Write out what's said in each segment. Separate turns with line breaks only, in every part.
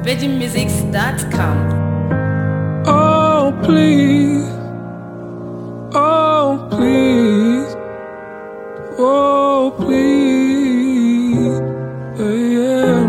VeggieMusics.com.
Oh please, oh please, oh please, yeah.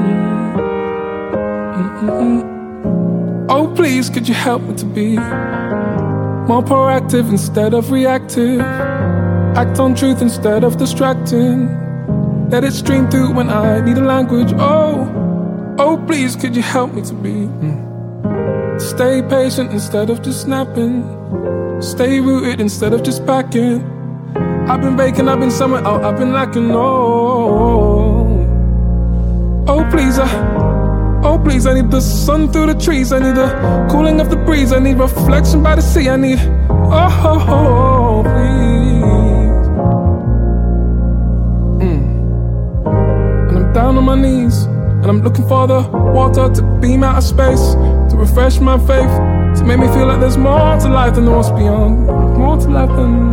Oh please, could you help me to be more proactive instead of reactive? Act on truth instead of distracting. Let it stream through when I need a language. Oh please, could you help me to be stay patient instead of just snapping. Stay rooted instead of just packing. I've been baking, I've been somewhere out, I've been lacking. Oh please, I need the sun through the trees. I need the cooling of the breeze. I need reflection by the sea. I need, please. And I'm down on my knees, and I'm looking for the water to beam out of space, to refresh my faith, to make me feel like there's more to life than what's beyond. More to life than,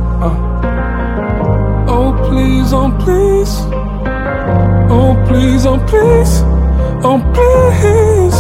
oh please, oh please. Oh please, oh please. Oh please.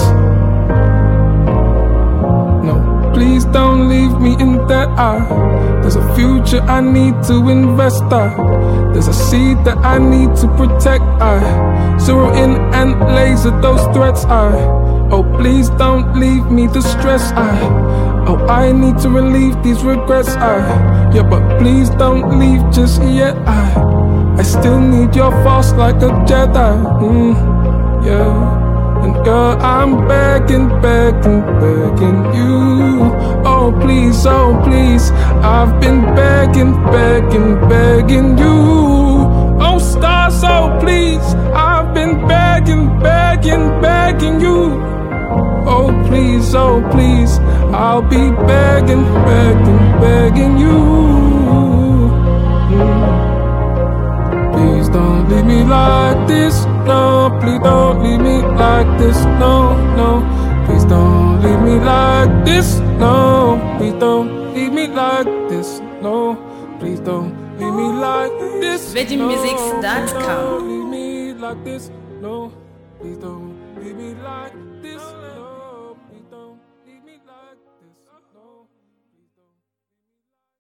No, please don't leave me in debt. There's a future I need to invest. There's a seed that I need to protect. Zero in and laser those threats. Oh please don't leave me distressed. I need to relieve these regrets. Yeah, but please don't leave just yet. I still need your force like a Jedi. Yeah, and girl, I'm begging you. Oh please, I've been begging you. Oh stars, oh please, I've been begging you. Oh please, I'll be begging you. Please don't leave me like this. No, please don't leave me like this. No, please don't leave me like this. No, please don't leave me like this. No, please don't leave me like this.
VeggieMusics.com.
Don't leave me like this. No, please don't leave me like this.